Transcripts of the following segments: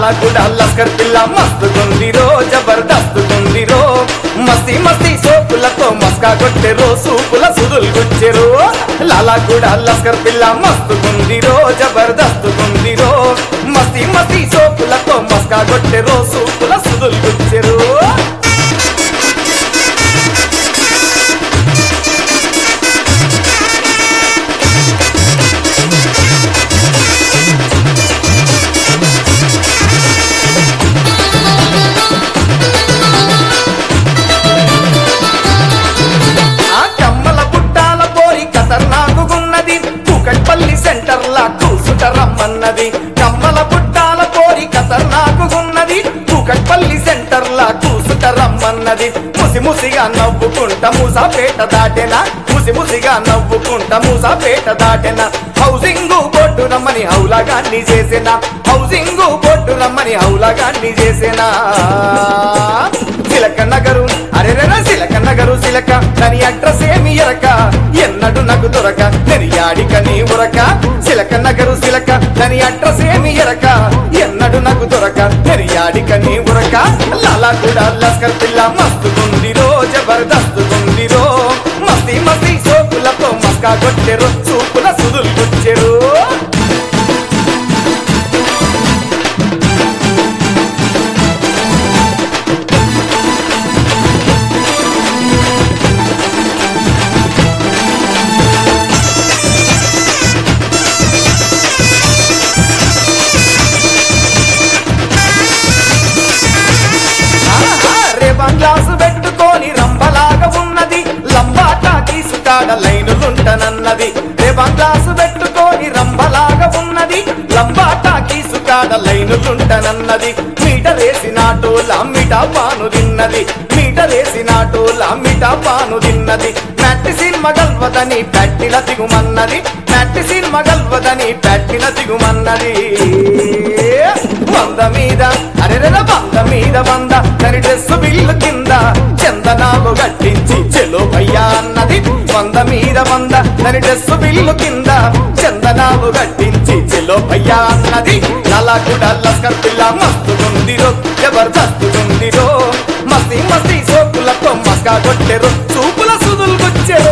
లాలా కూడా లస్కర్ పిల్ల మస్తుగుందిరో జబర్దస్తుగుందిరో మస్తి మస్తి సోపులతో మస్కా కొట్టెరో సూపుల సుదులు గుచ్చెరో లాలా కూడా లస్కర్ పిల్ల మస్తుగుందిరో జబర్దస్తుగుందిరో మస్తి మస్తి సోపులతో మస్కా కొట్టెరో సూపుల సుదులు గుచ్చెరో రమ్మన్నది కమ్మల పుట్టాల కోరి ఖతర్నాకున్నది కూకట్పల్లి సెంటర్ లా కూసుట రమ్మన్నది ముసిముసిగా నవ్వుకుంటా మూసాపేట దాటెనా ముసిముసిగా నవ్వుకుంటా మూసాపేట దాటెనా హౌసింగ్ బోర్డు రమ్మని హౌలాగాన్ని చేసేనా హౌసింగ్ బోర్డు రమ్మని హౌలాగాన్ని చేసేనా సిలక నగరు అరెరెరా సిలక నగరు సిలక దాని అడ్రస్ ఏమి ఎరక ఎన్నడు నాకు దొరక నెరియాడిక నీ ఉరక సిలక నగరు సిలక దాని అడ్రస్ ఏమి ఎరక ఎన్నడు నాకు దొరక నెరియాడిక నీ ఉరక లాలా కూడా లస్కర్ పిల్ల మస్తుగుందిరో జబర్దస్తుగుందిరో మస్తి మస్తి సోకులతో మస్కా కొట్టెరు చూపుల సుదులు గుచ్చెరు గ్లాసు పెట్టుకొని రంబలాగా ఉన్నది లంబాటా తీసుకాడ లైనులుంటనన్నది రేవాన్ గ్లాసు పెట్టుకొని రంబలాగా ఉన్నది లంబాటా తీసుకాడ లైనులుంటనన్నది మీటరేసినాటోల మిఠా పాను తిన్నది మీటరేసినాటోల మిఠా పాను తిన్నది మ్యాటి సినిమా గల్వదని పెట్టిన దిగుమన్నది మ్యాటి సినిమా గల్వదని పెట్టిన దిగుమన్నది వంద మీద అరెరెల వంద మీద వంద తని డ్రెస్సు బిల్లు కింద చందనాలు గట్టించి చెలో భయ్యా అన్నది వంద మీద వంద తని డ్రెస్సు బిల్లు కింద చందనాలు గట్టించి చెలో భయ్యా అన్నది లాలా కూడా లస్కర్ పిల్ల మస్తుగుందిరో జబర్దస్తుగుందిరో మస్తి మస్తి సోకులతో మస్కా కొట్టెరు చూపుల సుదులు గుచ్చెరు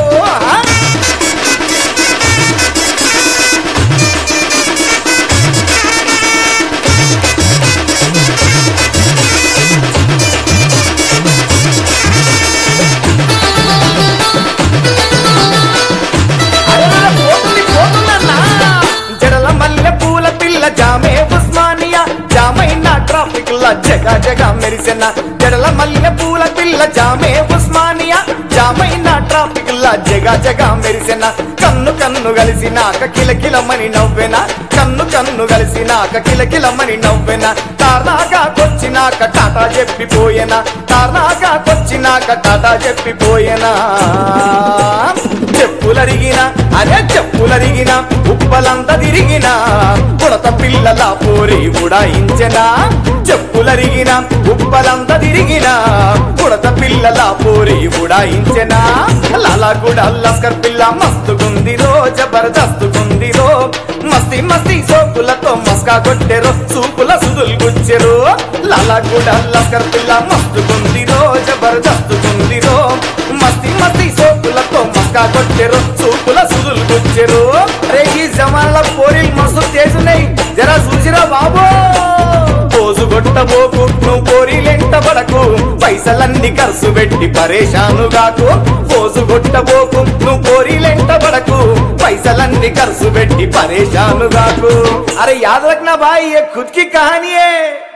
జామే ఉస్మానియా జామైనా ట్రాఫిక్ లా జగా జగా మెరిసెనా జడల మల్లె పూల పిల్ల జామే ఉస్మానియా జామైనా ట్రాఫిక్ లా జగా జగా మెరిసెనా కన్ను కన్ను కలిసినాక కిలకిలమని నవ్వెనా కన్ను కన్ను కలిసినాక కిలకిలమని నవ్వెనా తార్నాకాకొచ్చినాక టాటా చెప్పిపోయేనా తార్నాకాకొచ్చినాక టాటా చెప్పిపోయేనా చెప్పులరిగిన అరే చెప్పులరిగిన ఉప్పలంతా తిరిగిన ఉడత పిల్లల పోరి ఉడాయించెనా చెప్పులరిగిన ఉప్పలంతా తిరిగిన ఉడత పిల్లల పోరి ఉడాయించెనా లాలా కూడా లస్కర్ పిల్ల మస్తుగుందిరో జబర్దస్తుగుందిరో మస్తి మస్తి సోకులతో మస్కా కొట్టెరు సూపుల సుదులు గుచ్చెరు లాలా కూడా లస్కర్ పిల్ల మస్తుగుందిరో జబర్దస్తుగుందిరో మస్తి మస్తి సోకులతో మస్కా కొట్టెరు సూపుల సుదులు గుచ్చెరు రే ఈ జమాన్ల పోరీలు మస్తు చేసున్నాయి జరా చూసిరా బాబో పోజు కొట్టబోకు నువ్వు పోరీలెంట పడకు పైసలన్నీ ఖర్చు పెట్టి పరేషానుగాకు పోజు కొట్టబోకు నువ్వు పోరీలెంట పడకు పైసలన్నీ ఖర్చు పెట్టి పరేషానుగాకు అరే యాద్ రఖనా భాయ్ ये खुद की कहानी है।